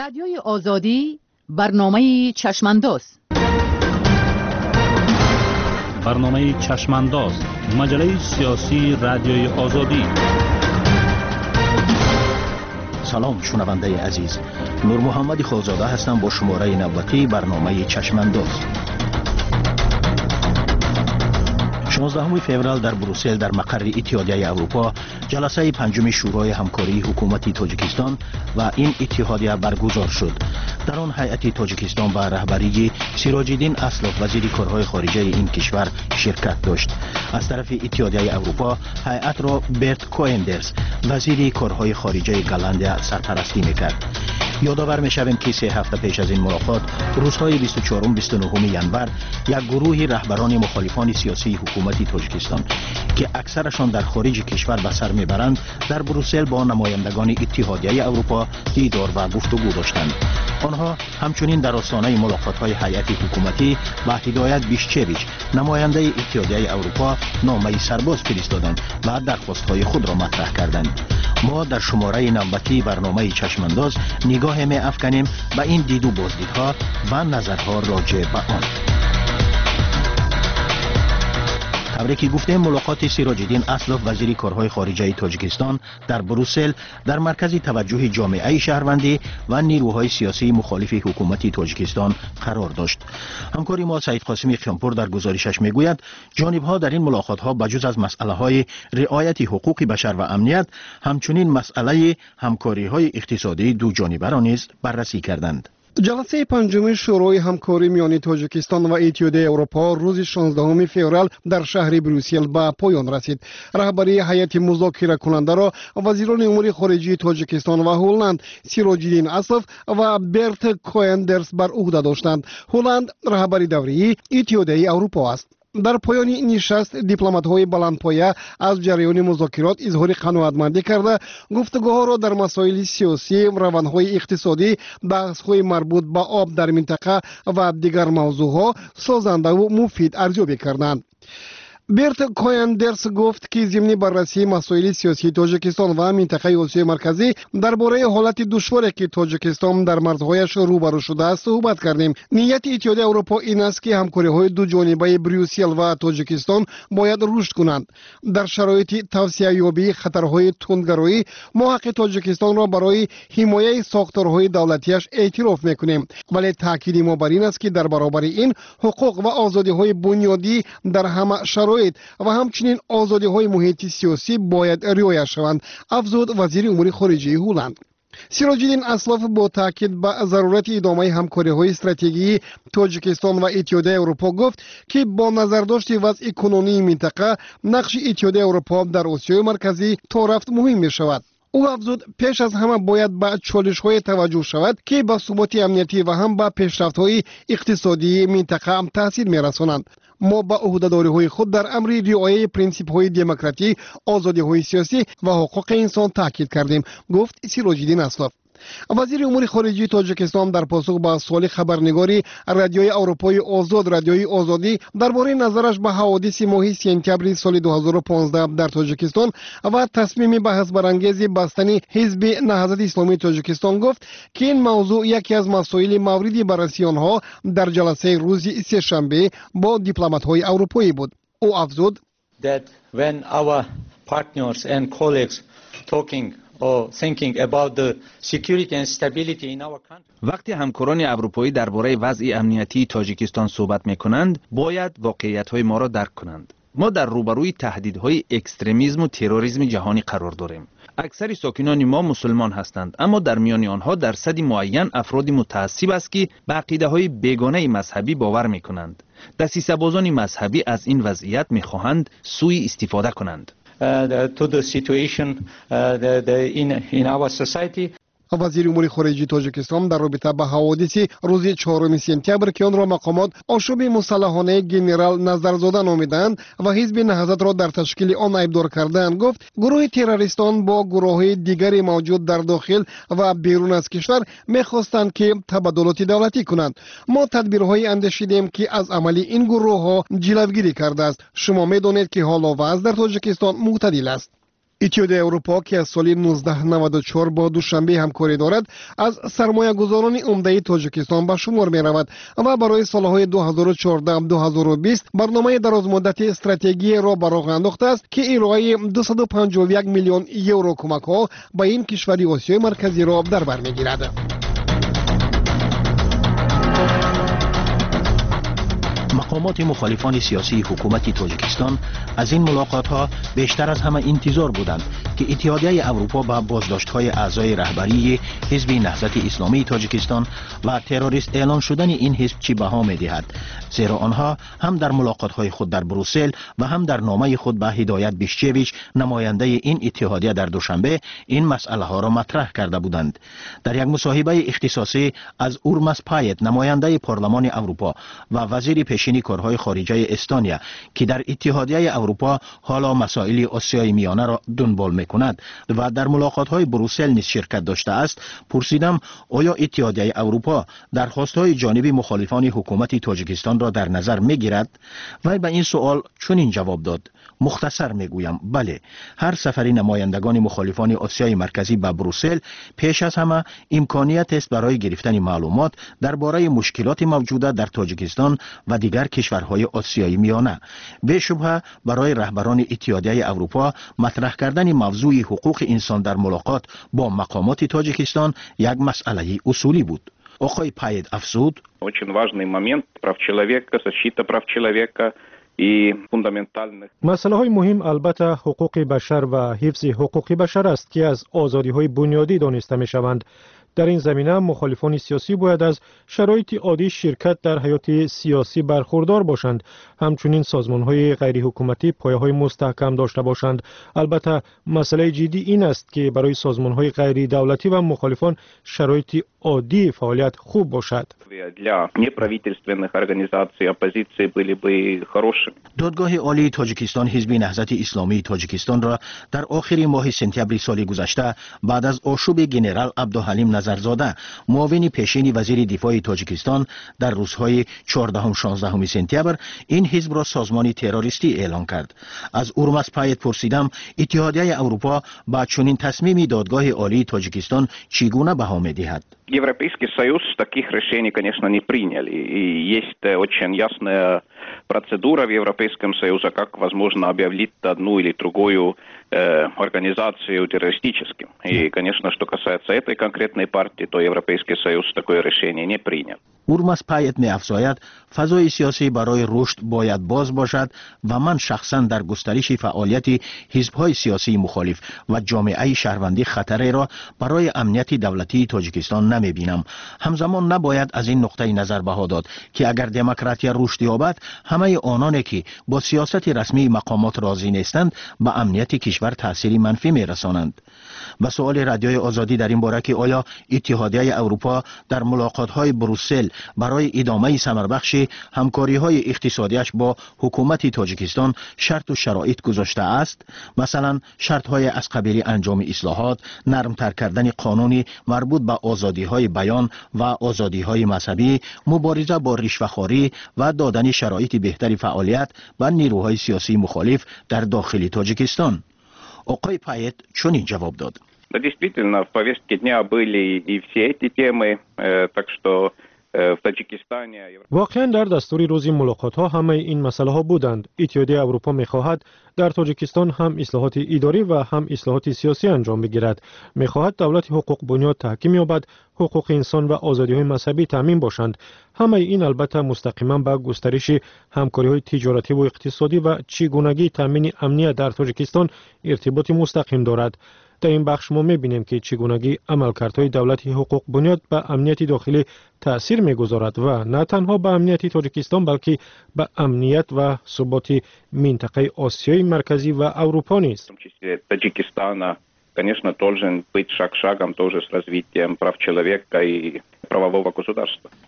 رادیوی آزادی برنامه چشمانداز. برنامه چشمانداز، مجله سیاسی رادیوی آزادی. سلام شنونده عزیز، نور محمد خالزاده هستم با شماره نوبتی برنامه چشمانداز. 16 فوریه در بروسل در مقر اتحادیه اروپا جلسه پنجم شورای همکاری حکومت تاجیکستان و این اتحادیه برگزار شد. در آن هیئت تاجیکستان به رهبری سیراج‌الدین اسلف وزیر کارهای خارجه این کشور شرکت داشت. از طرف اتحادیه اروپا هیئت را برت کوئندرز وزیر کارهای خارجه گالندیا سرپرستی میکرد. یادآور میشویم که 3 هفته پیش از این ملاقات روزهای 24 و 29 ژانویه یک گروه رهبران مخالفان سیاسی حکومت تاجیکستان که اکثرشان در خارج کشور به سر میبرند در بروسل با نمایندگان اتحادیه اروپا دیدار و گفتگو داشتند. آنها همچنین در آستانه ملاقات‌های هیئت حکومتی با هدایت بیشچویچ نماینده اتحادیه اروپا نامه سرباز فرستادند و درخواست‌های خود را مطرح کردند. ما در شماره نوبتی برنامه چشمانداز نگاه می افکنیم به این دید و بازدیدها و نظرها راجع به آن. طوری که گفتیم ملاقات سیراج‌الدین اسلف وزیر کارهای خارجه تاجیکستان در بروسل در مرکز توجه جامعه شهروندی و نیروهای سیاسی مخالف حکومت تاجیکستان قرار داشت. همکار ما سعید قاسمی خیانپور در گزارشش میگوید جانب‌ها در این ملاقات‌ها بجز از مسئله‌های رعایت حقوق بشر و امنیت همچنین مسئله همکاری‌های اقتصادی دو جانبه را نیز بررسی کردند. جلسه پنجم شورای همکاری میان تاجیکستان و اتحادیه اروپا روز 16 فوریه در شهر بروسل به پایان رسید. رهبری هیئت مذاکره کننده را وزیران امور خارجه تاجیکستان و هلند سیراج‌الدین اسلف و برت کوئندرز بر عهده داشتند. هلند رهبری دوری اتحادیه اروپا است. در پایان نشست دیپلمات‌های بلندپایه از جریان مذاکرات اظهار قناعتمندی کرده گفتگوها را در مسائل سیاسی، روندهای اقتصادی، بحث‌های مربوط به آب در منطقه و دیگر موضوعها سازنده و مفید ارزیابی کردند. برت کوئندرز گفت که ضمن بررسی مسائل سیاسی تاجیکستان و منطقه آسیای مرکزی درباره حالت دشواری که تاجیکستان در مرزهایش روبرو شده است صحبت کردیم. نیت اتحادیه اروپا این است که همکاری‌های دو جانبه بروسل و تاجیکستان باید رشد کنند. در شرایط توسعه‌یابی خطرهای تندگرایی ما حق تاجیکستان را برای حمایت ساختارهای دولتیش اعتراف می‌کنیم، ولی تاکید ما بر این است که در برابر این حقوق و آزادی‌های بنیادی در همه شرایط و همچنین آزادی‌های محیطی سیاسی باید رعایت شوند، افزود وزیر امور خارجه هلند. سیراج‌الدین اسلف با تاکید به ضرورت ادامه همکاری‌های استراتژیکی تاجیکستان و اتحادیه اروپا گفت که با نظرداشت وضع کنونی منطقه نقش اتحادیه اروپا در آسیای مرکزی تا رفت مهم می‌شود. او افزود پیش از همه باید به چالش‌های توجه شود که به ثبات امنیتی و هم به پیشرفت‌های اقتصادی منطقه هم تاثیر می‌رسانند. ما با عهده‌داری‌های خود در امر رعایت پرینسیپ‌های دموکراسی، آزادی‌های سیاسی و حقوق انسان تاکید کردیم، گفت سیراج‌الدین اسلف. وزیر امور خارجه تاجیکستان در پاسخ به سوال خبرنگاری رادیوی اروپای آزاد رادیوی آزادی درباره نظرش به حوادث ماه سپتامبر سال 2015 در تاجیکستان و تصمیم بحث برانگیز بستن حزب نهضت اسلامی تاجیکستان گفت که این موضوع یکی از مسائل مورد بررسی آنها در جلسه روز سه‌شنبه با دیپلمات‌های اروپایی بود. او افزود that when our partners and colleagues talking or thinking about the security and stability in our country. وقتی همکاران اروپایی درباره وضع امنیتی تاجیکستان صحبت می‌کنند، باید واقعیت‌های ما را درک کنند. ما در روبروی تهدیدهای اکستریمیسم و تروریسم جهانی قرار داریم. اکثر ساکنان ما مسلمان هستند، اما در میان آنها درصدی معین افراد متعصب است که به عقیده‌های بیگانه مذهبی باور می‌کنند. دسیسه‌بازان مذهبی از این وضعیت می‌خواهند سوء استفاده کنند. To the situation in our society. وزیر امور خارجه تاجیکستان در رابطه با حوادث روز 4 سپتامبر که آن را مقامات آشوب مسلحانه گنرال نظرزاده نامیدند و حزب نهضت را در تشکیل آن ایبدار کردند گفت گروه تروریستان با گروه‌های دیگری موجود در داخل و بیرون از کشور می‌خواستند که تبادلات دولتی کنند. ما تدبیرهای اندیشیدیم که از عمل این گروه‌ها جلوگیری کرده است. شما می‌دانید که حال و وضع در تاجیکستان معتدل است. اتحادیه اروپا که از سال 1994 با دوشنبه همکاری دارد از سرمایه‌گذاران عمده تاجیکستان به شمار می رود و برای سالهای 2014-2020 برنامه درازمدت استراتژی را به راه انداخته است که ارائه 251 میلیون یورو کمک ها به این کشور آسیای مرکزی را در بر میگیرد. مقامات مخالفان سیاسی حکومت تاجیکستان از این ملاقات ها بیشتر از همه انتظار بودند که اتحادیه اروپا با بازداشت های اعضای رهبری حزب نهضت اسلامی تاجیکستان و تروریست اعلان شدن این حزب چی بها می دهد، زیرا آنها هم در ملاقات های خود در بروسل و هم در نامه خود به هدایت بیشچویچ نماینده این اتحادیه در دوشنبه این مسئله ها را مطرح کرده بودند. در یک مصاحبه اختصاصی از اورماس پایت نماینده پارلمان اروپا و وزیر پیشین کارهای خارجه استونیا که در اتحادیه اروپا حالا مسائل آسیای میانه را دنبال میکند و در ملاقات های بروسل نیز شرکت داشته است، پرسیدم آیا اتحادیه اروپا درخواست های جانبی مخالفان حکومت تاجیکستان را در نظر میگیرد؟ وی به این سوال چنین جواب داد: مختصر میگویم بله، هر سفر نمایندگان مخالفان آسیای مرکزی به بروسل پیش از همه امکانیت است برای گرفتن معلومات درباره مشکلات موجوده در تاجیکستان و دیگر کشورهای آسیای میانه. به شبهه برای رهبران اتحادیه اروپا مطرح کردن موضوع حقوق انسان در ملاقات با مقامات تاجیکستان یک مسئله اصولی بود. آقای پاید افزود: Очень важный момент прав человека, защита прав человека и фундаментальных. مسئله های مهم البته حقوق بشر و حفظ حقوق بشر است که از آزادی های بنیادی دانسته می شوند. در این زمینه مخالفان سیاسی باید از شرایط عادی شرکت در حیات سیاسی برخوردار باشند. همچنین سازمان‌های غیر حکومتی پایه‌های مستحکم داشته باشند. البته مسئله جدی این است که برای سازمان‌های غیر دولتی و مخالفان شرایط عادی فعالیت خوب باشد. Для неправительственных организаций оппозиции были бы хорошими. دادگاه عالی تاجیکستان حزب نهضت اسلامی تاجیکستان را در آخر ماه سپتامبر سال گذشته بعد از آشوب گنرال عبدالحلیم نظرزاده معاون پیشین وزیر دفاع تاجیکستان در روزهای 14-16 سپتامبر این حزب را سازمان تروریستی اعلان کرد. از اورماس پایت پرسیدم اتحادیه اروپا با چنین تصمیم دادگاه عالی تاجیکستان چگونه بها می‌دهد؟ Европейский Союз таких решений, конечно, не приняли. И есть очень ясная процедура в Европейском Союзе, как возможно объявить одну или другую организацию террористическим. И, конечно, что касается этой конкретной партии, то Европейский Союз такое решение не принял. اورماس پایت می افزاید فضای سیاسی برای رشد باید باز باشد و من شخصا در گسترش فعالیت حزب‌های سیاسی مخالف و جامعه شهروندی خطری را برای امنیت دولتی تاجیکستان نمی بینم. همزمان نباید از این نقطه نظر بها داد که اگر دموکراسی رشد یابد همه آنانی که با سیاست رسمی مقامات راضی نیستند به امنیت کشور تأثیر منفی می رسانند. و سوال رادیوی آزادی در این باره که آیا اتحادیه اروپا در ملاقات‌های بروسل برای ادامه ثمربخش همکاری‌های اقتصادیش با حکومت تاجیکستان شرط و شرایط گذاشته است، مثلا شرط‌های از قبیل انجام اصلاحات، نرم‌تر کردن قانونی مربوط به آزادی‌های بیان و آزادی‌های مذهبی، مبارزه با رشوه‌خواری و دادن شرایط بهتری فعالیت به نیروهای سیاسی مخالف در داخل تاجیکستان. آقای پایت چنین جواب داد: Да, действительно, в повестке дня были и все эти темы, так что в Таджикистане... واقعا در دستور روزی ملاقات ها همه این مسئله ها بودند. اتحادیه اروپا می‌خواهد در تاجیکستان هم اصلاحات اداری و هم اصلاحات سیاسی انجام بگیرد. می‌خواهد دولت حقوق بنیاد تحکیم یابد، حقوق انسان و آزادی‌های مذهبی تامین باشند. همه این البته مستقیما به گسترش همکاری‌های تجارتی و اقتصادی و چگونگی تامین امنیت در تاجیکستان ارتباط مستقیم دارد. در این بخش ما می‌بینیم که چگونگی عملکردهای دولت حقوق بنیاد به امنیت داخلی تأثیر می‌گذارد و نه تنها به امنیت تاجیکستان بلکه به امنیت و ثبات منطقه آسیای مرکزی و اروپا نیز. Таджикистана, конечно, должен быть шаг шагом тоже с развитием прав человека и правового государства.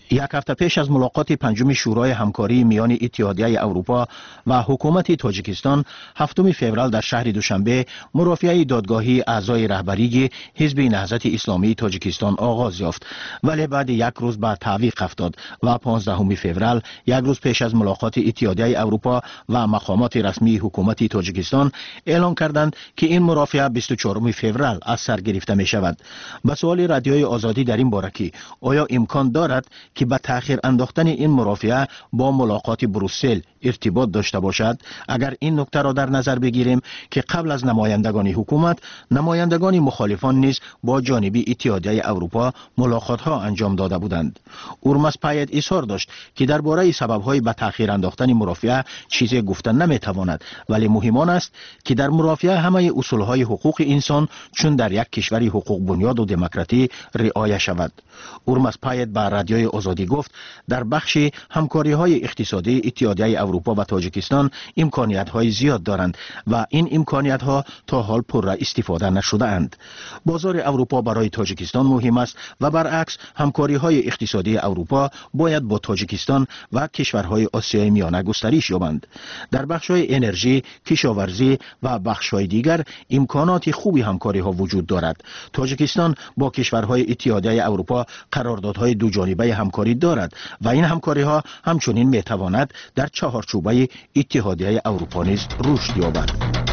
یک هفته پیش از ملاقات پنجم شورای همکاری میان اتحادیه اروپا و حکومت تاجیکستان هفتم فوریه در شهر دوشنبه مرافعه دادگاهی اعضای رهبری حزب نهضت اسلامی تاجیکستان آغاز یافت، ولی بعد یک روز به تعویق افتاد و 15 فوریه یک روز پیش از ملاقات اتحادیه اروپا و مقامات رسمی حکومت تاجیکستان اعلام کردند که این مرافعه 24 فوریه از سر گرفته می شود. به سوال رادیوی آزادی در این باره که آیا امکان دارد که به تأخیر انداختن این مرافعه با ملاقات بروسل ارتباط داشته باشد، اگر این نکته را در نظر بگیریم که قبل از نمایندگان حکومت نمایندگان مخالفان نیز با جانب اتحادیه اروپا ملاقات ها انجام داده بودند. اورمس پایت اظهار داشت که درباره سبب‌های به تأخیر انداختن مرافعه چیزی گفتن نمیتواند، ولی مهم آن است که در مرافعه همه اصولهای حقوق انسان چون در یک کشور حقوق بنیاد و دموکراتی رعایت شود. اورمس پایت به رادیوی آزادی گفت در بخش همکاری‌های اقتصادی اتحادیه اروپا و تاجیکستان امکانیت‌های زیاد دارند و این امکانیت‌ها تا حال پررا استفاده نشده اند. بازار اروپا برای تاجیکستان مهم است و برعکس همکاری‌های اقتصادی اروپا باید با تاجیکستان و کشورهای آسیای میانه گسترش یابند. در بخش‌های انرژی، کشاورزی و بخش‌های دیگر امکانات خوبی همکاری‌ها وجود دارد. تاجیکستان با کشورهای اتحادیه اروپا قراردادهای دو جانبه همکاری دارد و این همکاری‌ها همچنین می‌تواند در چهارچوبه اتحادیه اروپا نیز رشد یابد.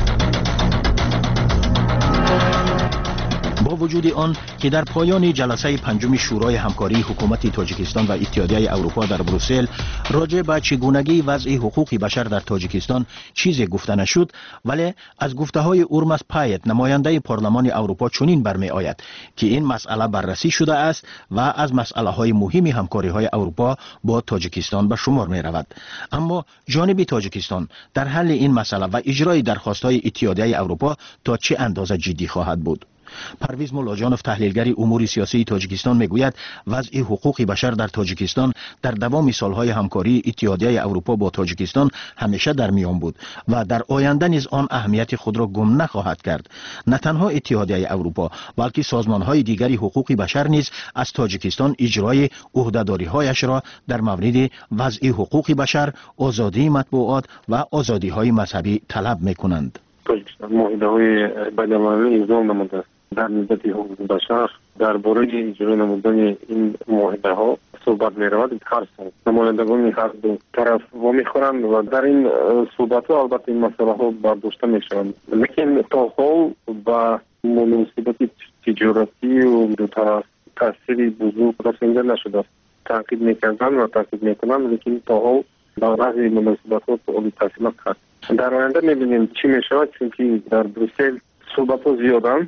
با وجود آن که در پایان جلسه پنجم شورای همکاری حکومت تاجیکستان و اتحادیه اروپا در بروسل راجع به چگونگی وضع حقوق بشر در تاجیکستان چیزی گفته نشد، ولی از گفته‌های اورمس پایت نماینده پارلمان اروپا چنین برمی آید که این مسئله بررسی شده است و از مسئله‌های مهم همکاری‌های اروپا با تاجیکستان به شمار می رود. اما جانب تاجیکستان در حل این مسئله و اجرای درخواست‌های اتحادیه اروپا تا چه اندازه جدی خواهد بود؟ پرویز مولاجانوف تحلیلگر امور سیاسی تاجیکستان میگوید وضع حقوق بشر در تاجیکستان در دوام سالهای همکاری اتحادیه اروپا با تاجیکستان همیشه در میان بود و در آینده نیز آن اهمیت خود را گم نخواهد کرد. نه تنها اتحادیه اروپا بلکه سازمانهای دیگری حقوق بشر نیز از تاجیکستان اجرای عهده‌داری‌هایش را در مورد وضع حقوق بشر، آزادی مطبوعات و آزادی‌های مذهبی طلب می‌کنند. تاجیکستان معاهده‌های بین‌المللی امضا نموده در مورد حقوق بشر درباره اجرای نمودن این معاهده ها صحبت می رود. هر سال نمایندگان هر دو طرف وامی خورند و در این صحبت ها البته این مسئله ها برداشته می شوند، لیکن تا حال با مناسبت تجارتی و دو طرف تاثیر بزرگ رسانده نشده است. تاکید می‌کردند و تاکید می‌کنند، لیکن تا حال در بعضی مناسبت ها تاثیر نکرد. در آینده می‌بینیم چی می‌شود، چون که در بروسل صحبت ها زیادند.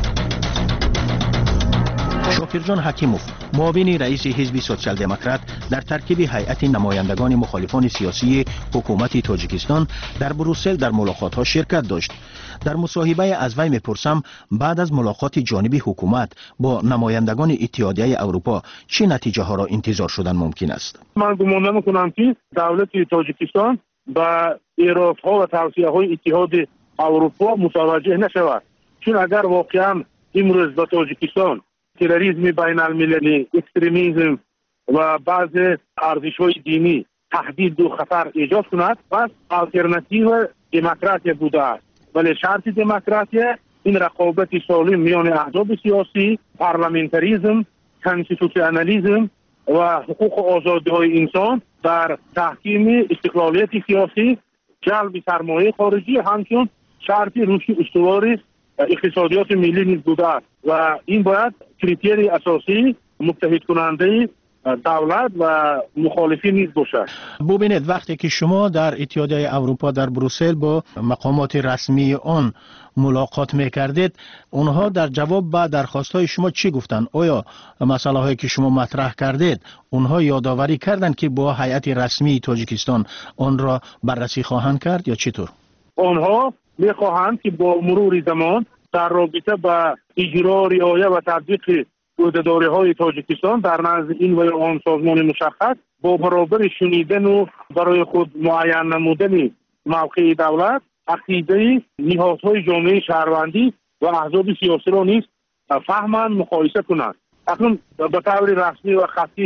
شاکرجان حکیموف معاون رئیس حزب سوسیال دموکرات در ترکیب هیئت نمایندگان مخالفان سیاسی حکومت تاجیکستان در بروسل در ملاقات ها شرکت داشت. در مصاحبه از وی میپرسم بعد از ملاقات جانبی حکومت با نمایندگان اتحادیه اروپا چه نتیجه ها را انتظار شدن ممکن است؟ من گمان میکنم که دولت تاجیکستان با ایراف ها و توصیه های اتحاد اروپا متوجه نشود، چون اگر واقعا امروز در تاجیکستان تروریسم بین المللی، اکستریمیسم و بعض ارزش‌های دینی تهدید و خطر ایجاد کند، پس آلترناتیو دموکراسی بوده است. ولی شرط دموکراسی این رقابت سالم میان احزاب سیاسی، پارلمانتریسم، کانستیتوسیونالیسم و حقوق و آزادی‌های انسان در تحکیم استقلالیت سیاسی، جلب سرمایه خارجی همچون شرط رشد استوار اقتصادیات ملی نیز بوده است و این باید کریتری اساسی متحد کننده دولت و مخالفین نیز باشد. ببینید وقتی که شما در اتحادیه اروپا در بروسل با مقامات رسمی آن ملاقات میکردید، اونها در جواب به درخواست‌های شما چی گفتند؟ آیا مسئله هایی که شما مطرح کردید اونها یادآوری کردند که با هیئت رسمی تاجیکستان آن را بررسی خواهند کرد یا چطور؟ آنها میخواهند که با مرور زمان در رابطه با اجرا، رعایت و تطبیق عهده‌داری‌های تاجیکستان در نزد این و آن سازمان مشخص با برابر شنیدن و برای خود معین نمودن موقع دولت، عقیده نهادهای جامعه شهروندی و احزاب سیاسی را نیز فهماند، مقایسه کنند. اکنون به طور رسمی و خطی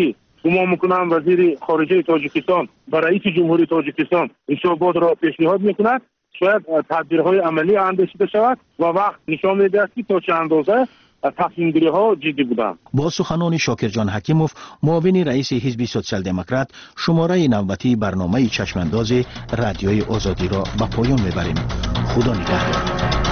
گمان میکنم وزیر خارجه تاجیکستان و رئیس جمهوری تاجیکستان این صحبات را پیشنهاد میکند، شاید تدبیرهای عملی اندیشیده شود و وقت نشان میدهد که تا چه اندازه تصمیم گیری ها جدی بودند. با سخنان شاکرجان حکیموف، معاون رئیس حزب سوسیال دموکرات، شماره نوبتی برنامه چشمانداز رادیوی آزادی را به پایان میبریم. خدا نگهدار.